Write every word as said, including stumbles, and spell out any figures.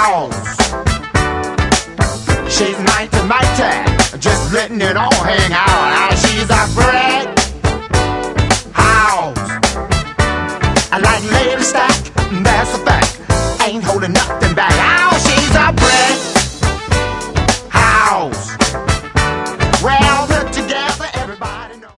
house. She's mighty, mighty, just letting it all hang out. Ah, she's a brick house. I like Lady Stack, that's a fact. Ain't holding nothing back. Ow!